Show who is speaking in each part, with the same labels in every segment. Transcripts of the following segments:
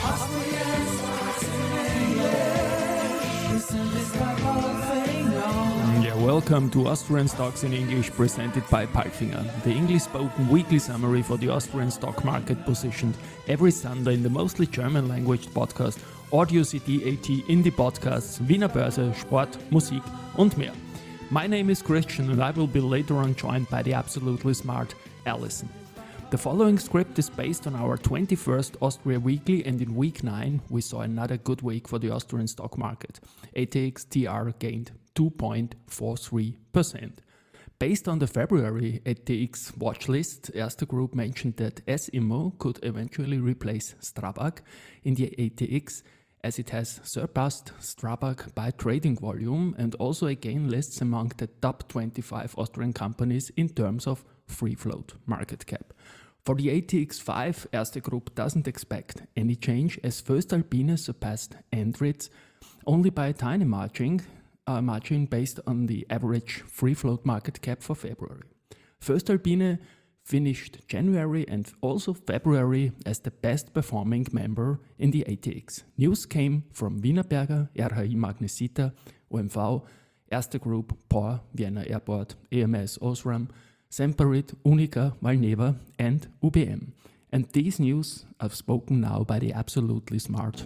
Speaker 1: Welcome to Austrian Stocks in English, presented by Palfinger, the English-spoken weekly summary for the Austrian stock market, positioned every Sunday in the mostly German-language podcast Audio CD AT Indie Podcasts, Wiener Börse, Sport, Musik und mehr. My name is Christian and I will be later on joined by the absolutely smart Alison. The following script is based on our 21st Austria Weekly, and in week 9 we saw another good week for the Austrian stock market. ATX TR gained 2.43%. Based on the February ATX watch list, Erste Group mentioned that S-Immo could eventually replace Strabag in the ATX, as it has surpassed Strabag by trading volume and also again lists among the top 25 Austrian companies in terms of free float market cap. For the ATX 5, Erste Group doesn't expect any change, as voestalpine surpassed Andritz only by a tiny margin based on the average free float market cap for February. voestalpine finished January and also February as the best performing member in the ATX. News came from Wienerberger, RHI Magnesita, OMV, Erste Group, POR, Vienna Airport, EMS Osram, Semperit, Unica, Valneva and UBM. And these news are spoken now by the absolutely smart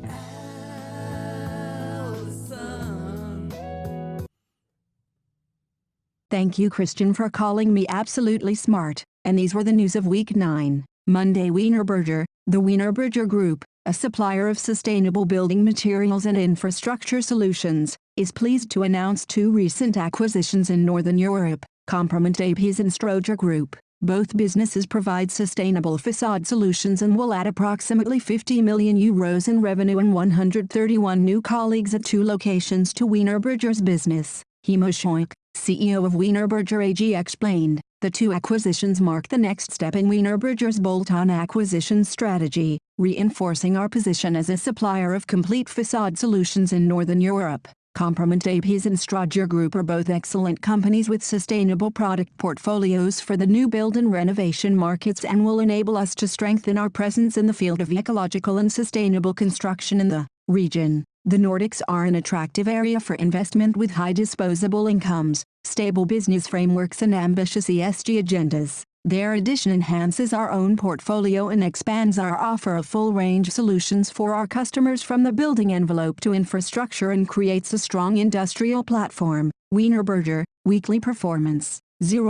Speaker 2: Thank you, Christian, for calling me absolutely smart. And these were the news of week 9. Monday, Wienerberger. The Wienerberger Group, a supplier of sustainable building materials and infrastructure solutions, is pleased to announce 2 recent acquisitions in Northern Europe, Comprement APs and Stroger Group. Both businesses provide sustainable facade solutions and will add approximately 50 million euros in revenue and 131 new colleagues at 2 locations to Wienerberger's business. Heimo Scheuch, CEO of Wienerberger AG, explained, the 2 acquisitions mark the next step in Wienerberger's bolt-on acquisition strategy, reinforcing our position as a supplier of complete facade solutions in Northern Europe. Comprement APs and Stroger Group are both excellent companies with sustainable product portfolios for the new build and renovation markets and will enable us to strengthen our presence in the field of ecological and sustainable construction in the region. The Nordics are an attractive area for investment with high disposable incomes, stable business frameworks and ambitious ESG agendas. Their addition enhances our own portfolio and expands our offer of full range solutions for our customers from the building envelope to infrastructure and creates a strong industrial platform. Wienerberger, weekly performance,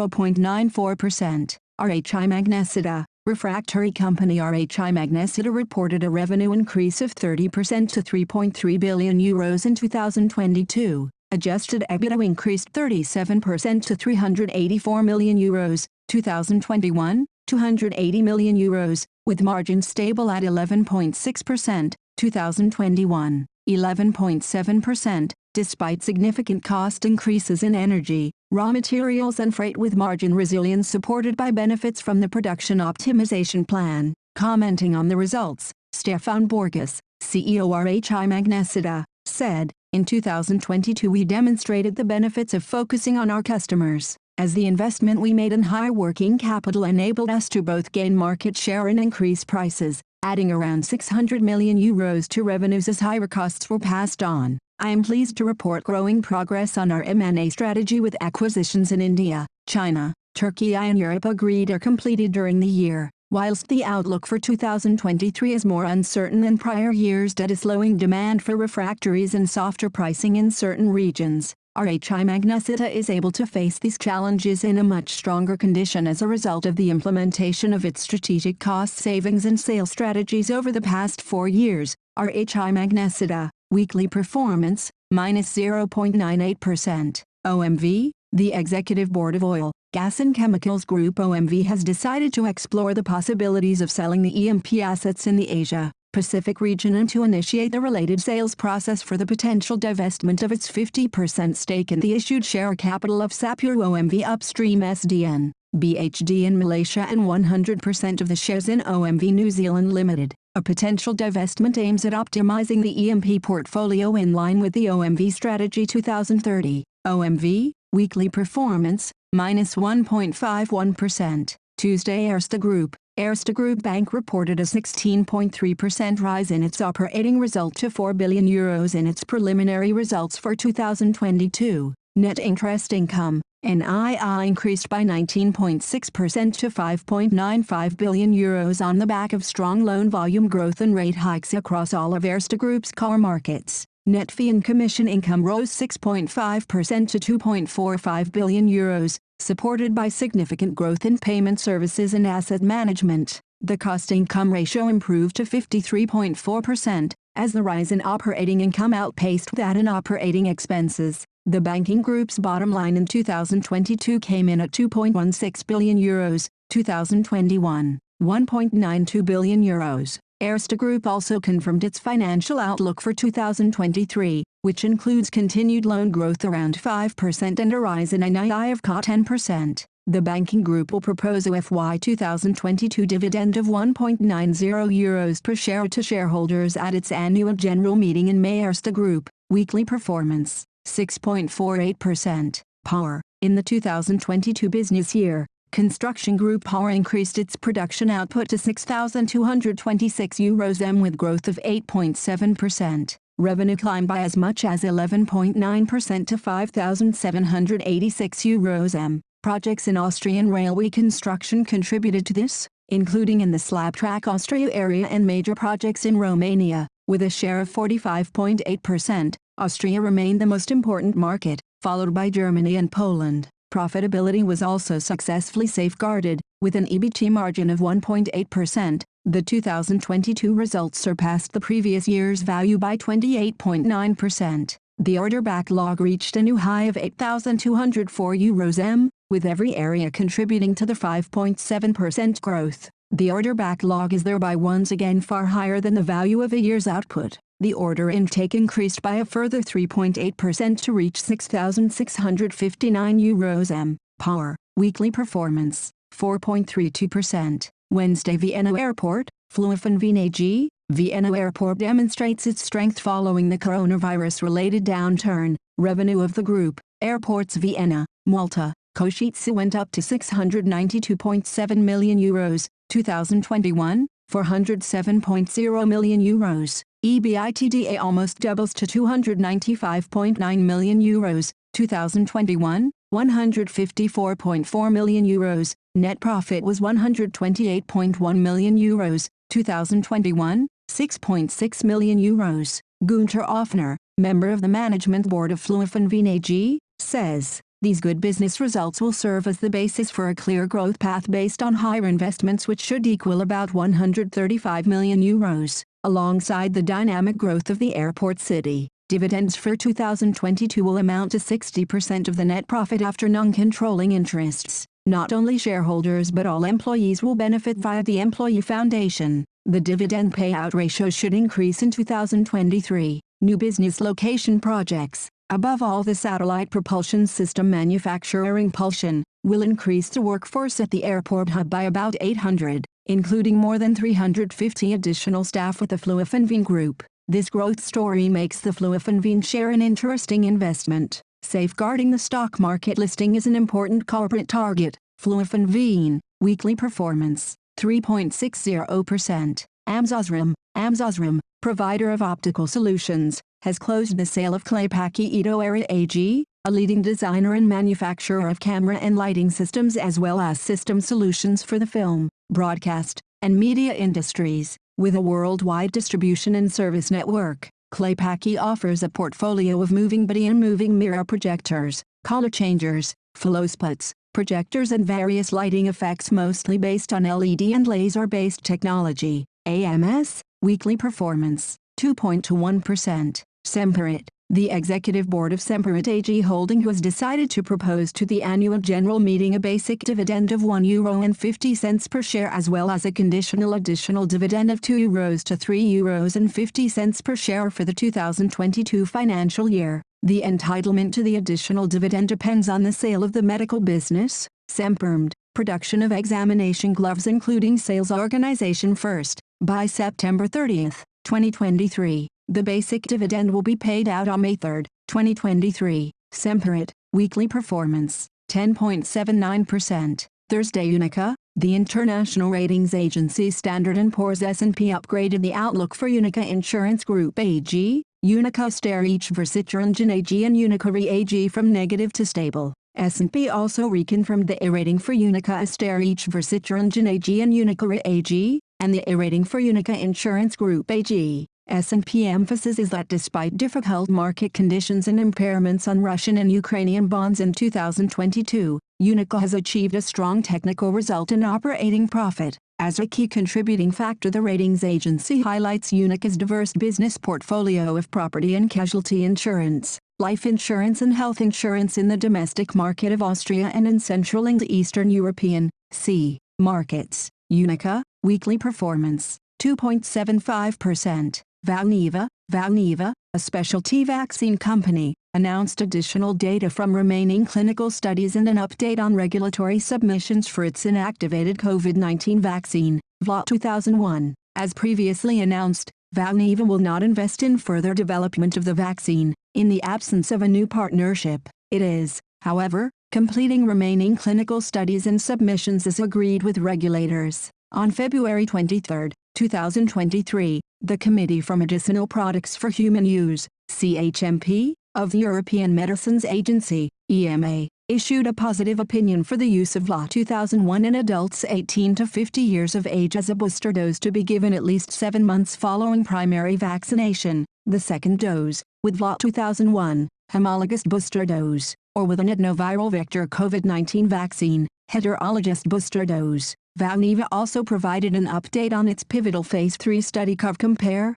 Speaker 2: 0.94%. RHI Magnesita, refractory company RHI Magnesita reported a revenue increase of 30% to 3.3 billion euros in 2022. Adjusted EBITDA increased 37% to 384 million euros, 2021, 280 million euros, with margin stable at 11.6%, 2021, 11.7%, despite significant cost increases in energy, raw materials and freight, with margin resilience supported by benefits from the production optimization plan. Commenting on the results, Stefan Borgas, CEO RHI Magnesita, said, in 2022 we demonstrated the benefits of focusing on our customers, as the investment we made in high working capital enabled us to both gain market share and increase prices, adding around 600 million euros to revenues as higher costs were passed on. I am pleased to report growing progress on our M&A strategy, with acquisitions in India, China, Turkey and Europe agreed or completed during the year. Whilst the outlook for 2023 is more uncertain than prior years due to slowing demand for refractories and softer pricing in certain regions, RHI Magnesita is able to face these challenges in a much stronger condition as a result of the implementation of its strategic cost savings and sales strategies over the past 4 years. RHI Magnesita, weekly performance, minus 0.98%. OMV, the Executive Board of Oil, Gas and Chemicals Group OMV has decided to explore the possibilities of selling the E&P assets in the Asia-Pacific region and to initiate the related sales process for the potential divestment of its 50% stake in the issued share capital of Sapura OMV Upstream SDN, BHD in Malaysia and 100% of the shares in OMV New Zealand Limited. A potential divestment aims at optimizing the E&P portfolio in line with the OMV Strategy 2030. OMV, weekly performance, minus 1.51%. Tuesday, Erste Group, Erste Group Bank reported a 16.3% rise in its operating result to €4 billion in its preliminary results for 2022. Net interest income, NII, increased by 19.6% to €5.95 billion on the back of strong loan volume growth and rate hikes across all of Erste Group's core markets. Net fee and commission income rose 6.5% to €2.45 billion, supported by significant growth in payment services and asset management. The cost-income ratio improved to 53.4%, as the rise in operating income outpaced that in operating expenses. The banking group's bottom line in 2022 came in at €2.16 billion, 2021, €1.92 billion. Erste Group also confirmed its financial outlook for 2023, which includes continued loan growth around 5% and a rise in NII of 10%. The banking group will propose a FY 2022 dividend of €1.90 per share to shareholders at its annual general meeting in May. Erste Group, weekly performance, 6.48%. Power, in the 2022 business year, Construction Group Power increased its production output to €6,226 m with growth of 8.7%. Revenue climbed by as much as 11.9% to €5,786 m. Projects in Austrian railway construction contributed to this, including in the slab track Austria area and major projects in Romania, with a share of 45.8%. Austria remained the most important market, followed by Germany and Poland. Profitability was also successfully safeguarded, with an EBT margin of 1.8%. The 2022 results surpassed the previous year's value by 28.9%. The order backlog reached a new high of €8,204 m, with every area contributing to the 5.7% growth. The order backlog is thereby once again far higher than the value of a year's output. The order intake increased by a further 3.8% to reach €6,659 m. Power, weekly performance, 4.32%. Wednesday. Vienna Airport, Flughafen AG. Vienna Airport demonstrates its strength following the coronavirus-related downturn. Revenue of the group, Airports Vienna, Malta, Košice went up to €692.7 million, 2021, €407.0 million. EBITDA almost doubles to €295.9 million, 2021, €154.4 million. Net profit was €128.1 million, 2021, €6.6 million. Gunter Offner, member of the management board of Flughafen AG, says, "These good business results will serve as the basis for a clear growth path based on higher investments which should equal about €135 million. Alongside the dynamic growth of the airport city, dividends for 2022 will amount to 60% of the net profit after non-controlling interests. Not only shareholders but all employees will benefit via the Employee Foundation. The dividend payout ratio should increase in 2023. New business location projects, above all the satellite propulsion system manufacturer Impulsion, will increase the workforce at the airport hub by about 800, including more than 350 additional staff with the Flughafen Group. This growth story makes the Flughafen share an interesting investment. Safeguarding the stock market listing is an important corporate target. Flughafen, weekly performance, 3.60%. Amsosram, provider of optical solutions, has closed the sale of Claypaky Ito Era AG, a leading designer and manufacturer of camera and lighting systems as well as system solutions for the film, broadcast, and media industries. With a worldwide distribution and service network, Claypaky offers a portfolio of moving body and moving mirror projectors, color changers, flow sputs, projectors and various lighting effects mostly based on LED and laser-based technology. AMS, weekly performance, 2.21%. Semperit, the executive board of Semperit AG Holding has decided to propose to the annual general meeting a basic dividend of €1.50 per share as well as a conditional additional dividend of €2 to €3.50 per share for the 2022 financial year. The entitlement to the additional dividend depends on the sale of the medical business, Sempermed, production of examination gloves including sales organization first, by September 30, 2023. The basic dividend will be paid out on May 3, 2023. Semperit, weekly performance, 10.79%. Thursday. Unica, The international ratings agency Standard & Poor's S&P upgraded the outlook for Unica Insurance Group AG, Unica Österreich Versicherungen AG and Unica Re AG from negative to stable. S&P also reconfirmed the A rating for Unica Österreich Versicherungen AG and Unica Re AG, and the A rating for Unica Insurance Group AG. S&P emphasizes that despite difficult market conditions and impairments on Russian and Ukrainian bonds in 2022, Unica has achieved a strong technical result in operating profit. As a key contributing factor, the ratings agency highlights Unica's diverse business portfolio of property and casualty insurance, life insurance and health insurance in the domestic market of Austria and in Central and Eastern European markets. Unica, weekly performance, 2.75%. Valneva, a specialty vaccine company, announced additional data from remaining clinical studies and an update on regulatory submissions for its inactivated COVID-19 vaccine, VLA2001. As previously announced, Valneva will not invest in further development of the vaccine, in the absence of a new partnership. It is, however, completing remaining clinical studies and submissions as agreed with regulators. On February 23, 2023, the Committee for Medicinal Products for Human Use, CHMP, of the European Medicines Agency, EMA, issued a positive opinion for the use of VLA2001 in adults 18 to 50 years of age as a booster dose to be given at least 7 months following primary vaccination, the second dose, with VLA2001, homologous booster dose, or with an adenoviral vector COVID-19 vaccine, heterologous booster dose. Valneva also provided an update on its pivotal Phase 3 study COV-COMPARE,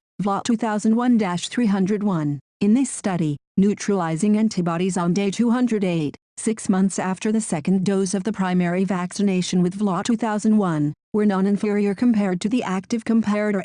Speaker 2: VLA2001-301. In this study, neutralizing antibodies on day 208, 6 months after the second dose of the primary vaccination with VLA2001, were non-inferior compared to the active comparator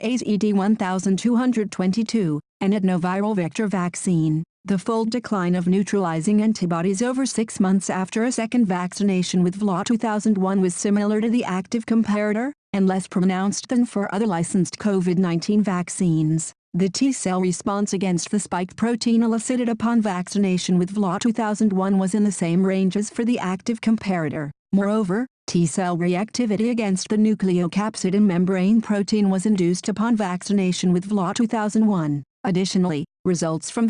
Speaker 2: AZD1222, an adenoviral vector vaccine. The full decline of neutralizing antibodies over 6 months after a second vaccination with VLA2001 was similar to the active comparator, and less pronounced than for other licensed COVID-19 vaccines. The T-cell response against the spike protein elicited upon vaccination with VLA2001 was in the same range as for the active comparator. Moreover, T-cell reactivity against the nucleocapsid and membrane protein was induced upon vaccination with VLA2001. Additionally, results from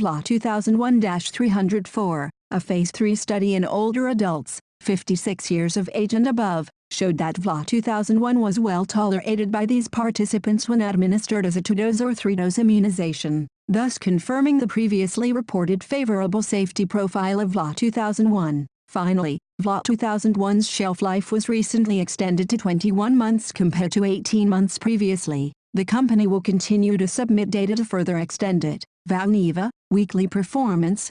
Speaker 2: VLA2001-304, a Phase 3 study in older adults, 56 years of age and above, showed that VLA2001 was well tolerated by these participants when administered as a 2-dose or 3-dose immunization, thus confirming the previously reported favorable safety profile of VLA2001. Finally, VLA2001's shelf life was recently extended to 21 months compared to 18 months previously. The company will continue to submit data to further extend it. Valneva, weekly performance,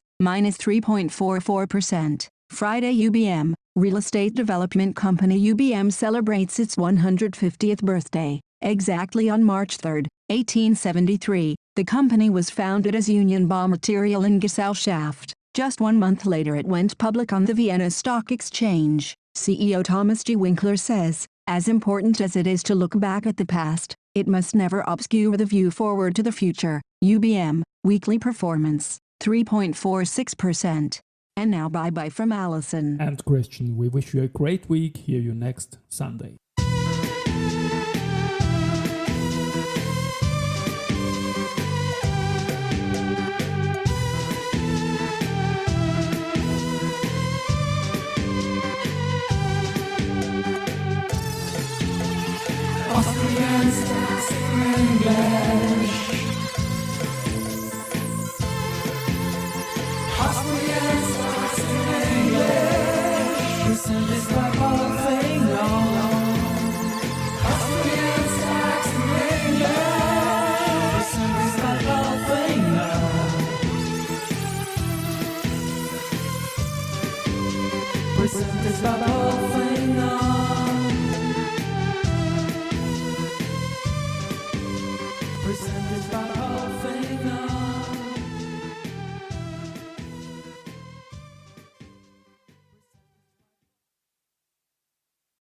Speaker 2: -3.44%. Friday UBM, real estate development company UBM celebrates its 150th birthday. Exactly on March 3, 1873, the company was founded as Union Baumaterial in Gesellschaft. Just 1 month later it went public on the Vienna Stock Exchange. CEO Thomas G. Winkler says, as important as it is to look back at the past, it must never obscure the view forward to the future. UBM, weekly performance, 3.46%. And now bye-bye from Alison.
Speaker 1: And Christian, we wish you a great week. Hear you next Sunday.